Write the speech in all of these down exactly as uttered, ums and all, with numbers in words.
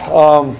Um,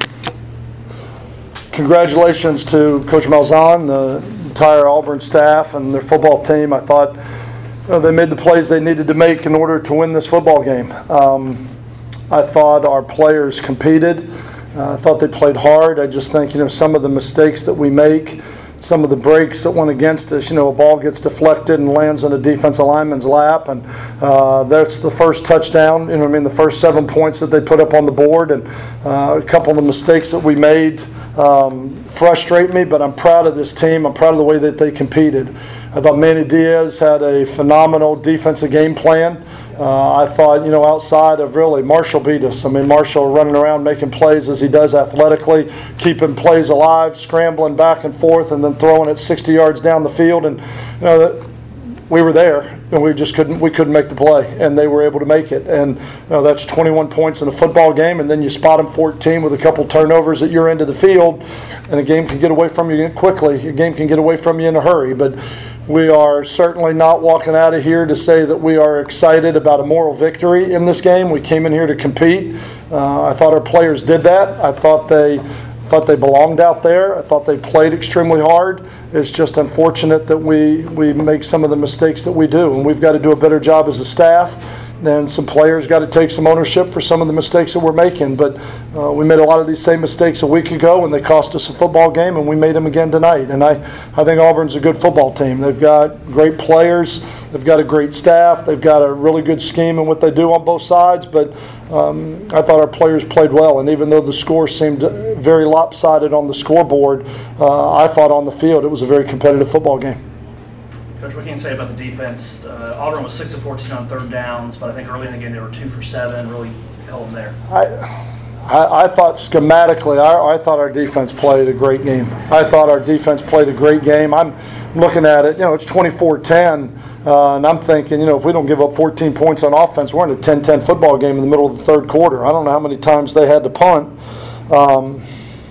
congratulations to Coach Malzahn, the entire Auburn staff, and their football team. I thought you know, they made the plays they needed to make in order to win this football game. Um, I thought our players competed. Uh, I thought they played hard. I just think, you know, some of the mistakes that we make, some of the breaks that went against us, you know, a ball gets deflected and lands on a defensive lineman's lap, and uh, that's the first touchdown, you know what I mean, the first seven points that they put up on the board, and uh, a couple of the mistakes that we made um, frustrate me, but I'm proud of this team. I'm proud of the way that they competed. I thought Manny Diaz had a phenomenal defensive game plan. Uh, I thought, you know, outside of really Marshall beat us. I mean, Marshall running around making plays as he does athletically, keeping plays alive, scrambling back and forth, and then throwing it sixty yards down the field. And you know, that, we were there, and we just couldn't we couldn't make the play, and they were able to make it. And you know, that's twenty-one points in a football game, and then you spot them fourteen with a couple turnovers at your end of the field, and a game can get away from you quickly. A game can get away from you in a hurry, but we are certainly not walking out of here to say that we are excited about a moral victory in this game. We came in here to compete. Uh, I thought our players did that. I thought they thought they belonged out there. I thought they played extremely hard. It's just unfortunate that we, we make some of the mistakes that we do, and we've got to do a better job as a staff. Then some players got to take some ownership for some of the mistakes that we're making. But uh, we made a lot of these same mistakes a week ago, and they cost us a football game, and we made them again tonight. And I, I think Auburn's a good football team. They've got great players. They've got a great staff. They've got a really good scheme in what they do on both sides. But um, I thought our players played well. And even though the score seemed very lopsided on the scoreboard, uh, I thought on the field it was a very competitive football game. Coach, what can you say about the defense? Uh, Auburn was six of fourteen on third downs, but I think early in the game they were two for seven, really held them there. I, I, I thought schematically, I, I thought our defense played a great game. I thought our defense played a great game. I'm looking at it, you know, it's twenty-four ten, uh, and I'm thinking, you know, if we don't give up fourteen points on offense, we're in a ten ten football game in the middle of the third quarter. I don't know how many times they had to punt. Um,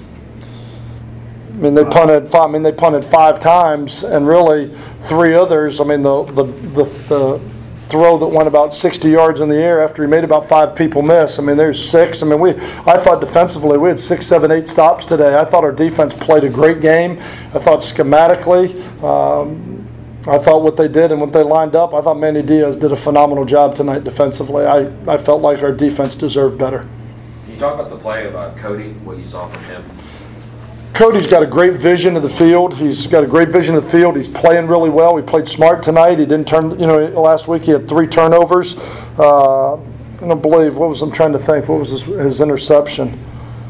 I mean, they punted five. I mean, they punted five times, and really three others. I mean, the the the, the throw that went about sixty yards in the air after he made about five people miss. I mean, there's six. I mean, we. I thought defensively we had six, seven, eight stops today. I thought our defense played a great game. I thought schematically. Um, I thought what they did and what they lined up. I thought Manny Diaz did a phenomenal job tonight defensively. I, I felt like our defense deserved better. Can you talk about the play of uh, Cody? What you saw from him? Cody's got a great vision of the field. He's got a great vision of the field. He's playing really well. He played smart tonight. He didn't turn, you know, last week he had three turnovers. Uh, I don't believe, what was, I'm trying to think, what was his, his interception?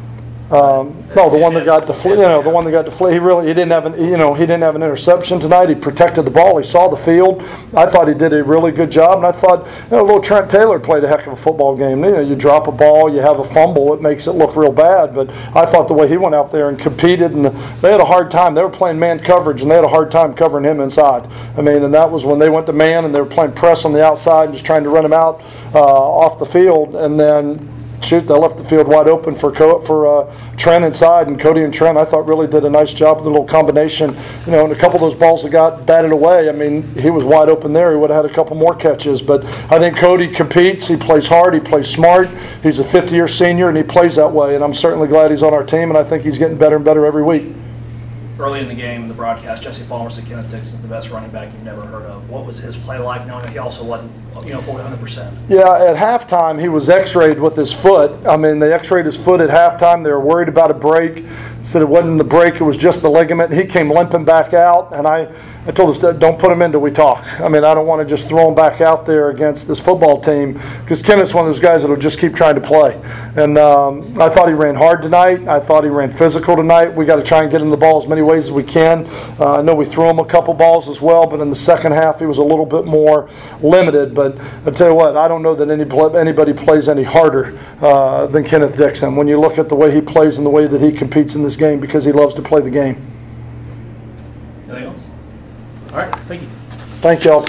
Um, no, the one that got deflated. You know, the one that got deflated. He really, he didn't have an, you know, he didn't have an interception tonight. He protected the ball. He saw the field. I thought he did a really good job, and I thought, you know, little Trent Taylor played a heck of a football game. You know, you drop a ball, you have a fumble, it makes it look real bad. But I thought the way he went out there and competed, and they had a hard time. They were playing man coverage, and they had a hard time covering him inside. I mean, and that was when they went to man, and they were playing press on the outside and just trying to run him out uh, off the field, and then. Shoot, they left the field wide open for for uh, Trent inside, and Cody and Trent, I thought, really did a nice job with the little combination. You know, and a couple of those balls that got batted away, I mean, he was wide open there. He would have had a couple more catches. But I think Cody competes. He plays hard. He plays smart. He's a fifth-year senior, and he plays that way. And I'm certainly glad he's on our team, and I think he's getting better and better every week. Early in the game, in the broadcast, Jesse Palmer said Kenneth Dixon's the best running back you've never heard of. What was his play like, knowing that he also wasn't, you know, one hundred percent? Yeah, at halftime, he was x-rayed with his foot. I mean, they x-rayed his foot at halftime. They were worried about a break. Said it wasn't the break, it was just the ligament. He came limping back out, and I, I told us, don't put him in till we talk. I mean, I don't want to just throw him back out there against this football team, because Kenneth's one of those guys that will just keep trying to play. And um, I thought he ran hard tonight. I thought he ran physical tonight. We got to try and get him the ball as many ways as we can. Uh, I know we threw him a couple balls as well, but in the second half he was a little bit more limited. But I tell you what, I don't know that any anybody plays any harder uh, than Kenneth Dixon when you look at the way he plays and the way that he competes in this game, because he loves to play the game. Anything else? All right, thank you. Thank y'all.